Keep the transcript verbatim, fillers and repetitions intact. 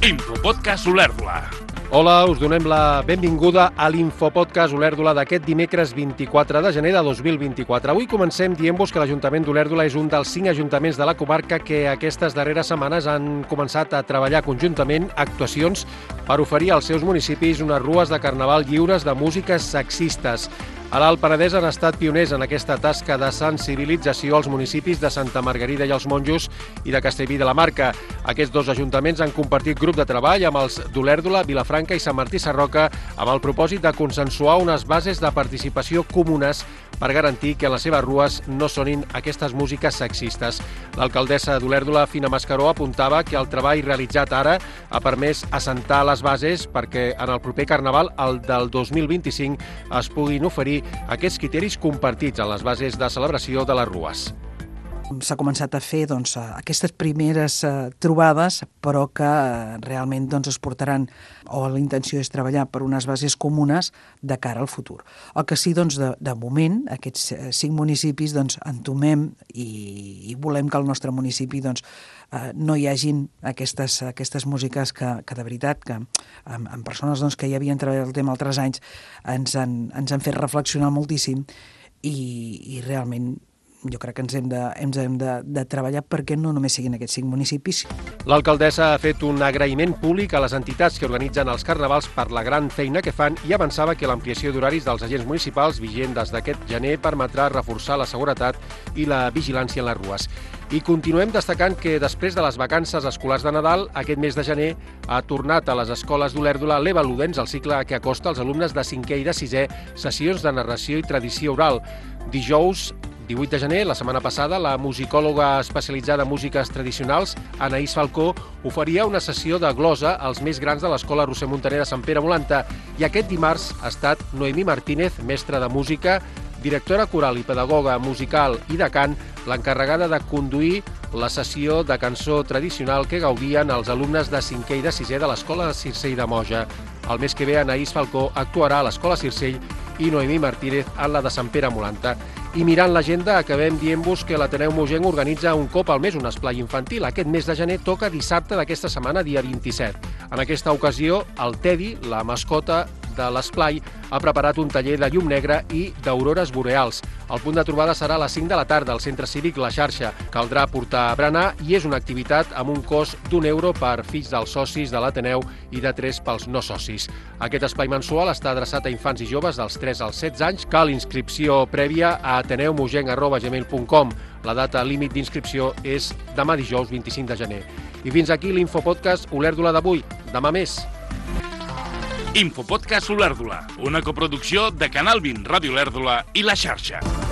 Infopodcast Olèrdola. Hola, us donem la benvinguda a l'Infopodcast Olèrdola d'aquest dimecres vint-i-quatre de gener de dos mil vint-i-quatre. Avui comencem dient-vos que l'Ajuntament d'Olèrdola és un dels cinc ajuntaments de la comarca que aquestes darreres setmanes han començat a treballar conjuntament actuacions per oferir als seus municipis unes rues de carnaval lliures de músiques sexistes. A l'Alt Penedès han estat pioners en aquesta tasca de sensibilització als municipis de Santa Margarida i els Monjos i de Castellví de la Marca. Aquests dos ajuntaments han compartit grup de treball amb els d'Olèrdola, Vilafranca i Sant Martí Sarroca amb el propòsit de consensuar unes bases de participació comunes per garantir que a les seves rues no sonin aquestes músiques sexistes. L'alcaldessa d'Olèrdola, Fina Mascaró, apuntava que el treball realitzat ara ha permès assentar les bases perquè en el proper Carnaval, el del dos mil vint-i-cinc, es puguin oferir aquests criteris compartits en les bases de celebració de les rues. S'ha començat a fer doncs, aquestes primeres eh, trobades, però que eh, realment doncs, es portaran, o la intenció és treballar per unes bases comunes de cara al futur. El que sí, doncs, de, de moment, aquests cinc municipis doncs, entomem i, i volem que al nostre municipi doncs, eh, no hi hagin aquestes, aquestes músiques que, que de veritat, que amb, amb persones doncs, que ja havien treballat el tema altres anys, ens han, ens han fet reflexionar moltíssim i, i realment jo crec que ens hem de, ens hem de, de treballar perquè no només siguin aquests cinc municipis. L'alcaldessa ha fet un agraïment públic a les entitats que organitzen els carnavals per la gran feina que fan i avançava que l'ampliació d'horaris dels agents municipals vigent des d'aquest gener permetrà reforçar la seguretat i la vigilància en les rues. I continuem destacant que després de les vacances escolars de Nadal, aquest mes de gener ha tornat a les escoles d'Olèrdola l'Eva Ludens, el cicle que acosta als alumnes de cinquè i de sisè sessions de narració i tradició oral. Dijous, divuit de gener, la setmana passada, la musicòloga especialitzada en músiques tradicionals, Anaïs Falcó, oferia una sessió de glosa als més grans de l'Escola Roser Montaner de Sant Pere Molanta i aquest dimarts ha estat Noemí Martínez, mestra de música, directora coral i pedagoga musical i de cant, l'encarregada de conduir la sessió de cançó tradicional que gaudien els alumnes de cinquè i de sisè de l'Escola Circell de Moja. El mes que ve, Anaïs Falcó actuarà a l'Escola Circell i Noemí Martínez en la de Sant Pere Molanta. I mirant l'agenda, acabem dient-vos que l'Ateneu Mogenc organitza un cop al mes un esplai infantil. Aquest mes de gener toca dissabte d'aquesta setmana, dia vint-i-set. En aquesta ocasió, el Teddy, la mascota de l'esplai, ha preparat un taller de llum negra i d'aurores boreals. El punt de trobada serà a les cinc de la tarda al Centre Cívic La Xarxa. Caldrà portar berenar i és una activitat amb un cost d'un euro per fills dels socis de l'Ateneu i de tres pels no socis. Aquest espai mensual està adreçat a infants i joves dels tres als setze anys. Cal inscripció prèvia a ateneu mogenc arroba gmail punt com. La data límit d'inscripció és demà dijous vint-i-cinc de gener. I fins aquí l'Infopodcast Olèrdola d'avui. Demà més. Infopodcast Olèrdola, una coproducció de Canal vint, Ràdio Olèrdola i La Xarxa.